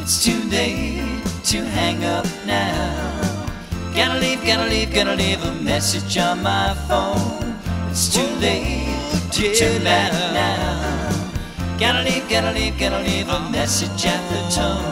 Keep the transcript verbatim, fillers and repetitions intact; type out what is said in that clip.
It's too late to hang up now. Gotta leave, gotta leave, gotta leave a message on my phone. It's too late to turn back now. Gotta leave, gotta leave, gotta leave a message at the tone.